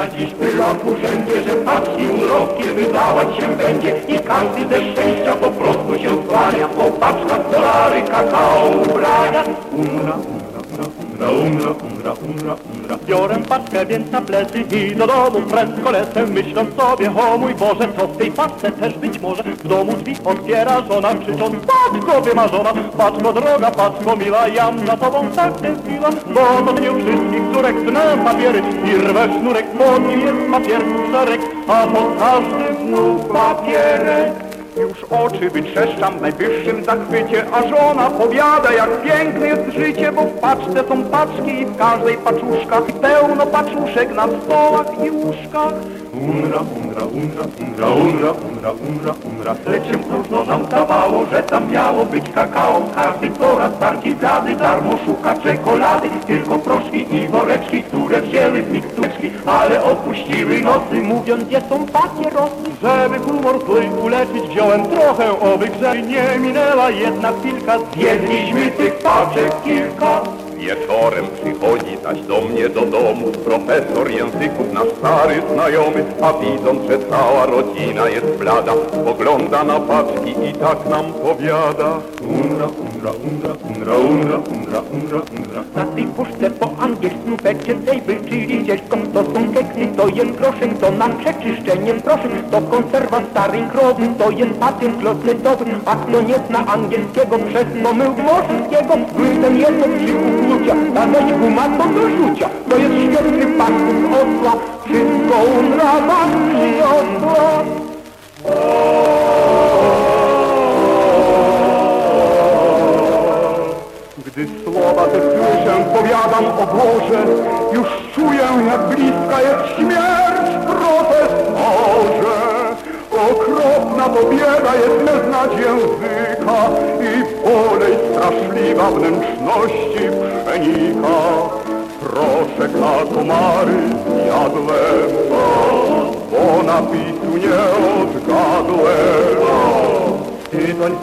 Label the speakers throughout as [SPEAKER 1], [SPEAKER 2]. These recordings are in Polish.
[SPEAKER 1] Na dziś urok urzędzie, że paczki urowki wydawać się będzie i każdy ze szczęścia po prostu się skłania, bo paczka dolary kakao ubrania. Biorę paczkę więc na plecy i do domu prędko lecę, myśląc sobie, o mój Boże, co w tej paczce też być może. W domu drzwi otwiera żona, krzycząc, paczko wymarzona, paczko droga, paczko mila, jam za tobą tak tęskniła, bo to nie wszystkich córek tnę papiery i rwę sznurek, po nim jest papierów szereg, a po każdy znów papierek. Już oczy wytrzeszczam w najwyższym zachwycie, a żona powiada, jak piękne jest życie, bo w paczce są paczki i w każdej paczuszkach pełno paczuszek na stołach i łóżkach. Lecz się próżno nam dawało, że tam miało być kakao. Każdy coraz bardziej blady, darmo szuka czekolady. Tylko proszki i woreczki, które wzięły w mikstureczki, ale opuściły nosy, mówiąc, gdzie są papierosy. Żeby humor zły uleczyć, wziąłem trochę owych, że nie minęła jedna chwilka. Zjedliśmy tych paczek kilka.
[SPEAKER 2] Wieczorem przychodzi zaś do mnie do domu profesor języków, nasz stary znajomy, a widząc, że cała rodzina jest blada, spogląda na paczki i tak nam powiada.
[SPEAKER 1] Na tej puszce po angielsku vegetable, czyli ciężką, to są keksy, to jest groszek, to nam przeczyszczeniem proszek, to konserwa starej krowy, to jest pacjent klosetowy, a kto nie zna angielskiego przez pomyłk morskiego, ten jedno trzy ukłucia, ta zaś guma to do rzucia, to jest świetny paczków osła, wszystko umrawa przyniosła.
[SPEAKER 2] Gdy słowa te słyszę, powiadam, o Boże, już czuję, jak bliska jest śmierć, profesorze. Okropna to bieda jest bez nad języka i bolej straszliwa wnętrzności przenika. Proszę komary zjadłem, bo napisu nie odgadłem. Tytoń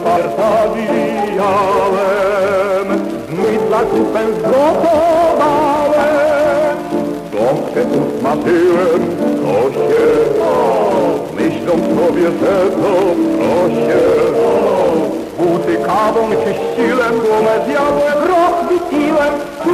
[SPEAKER 2] zawijałem, znój dla kupę zgotowałem. Gąbkę usmażyłem, prosie, myśląc sobie, że to prosie. Buty kawą czyściłem, gumę zjadłem, rok wypiłem,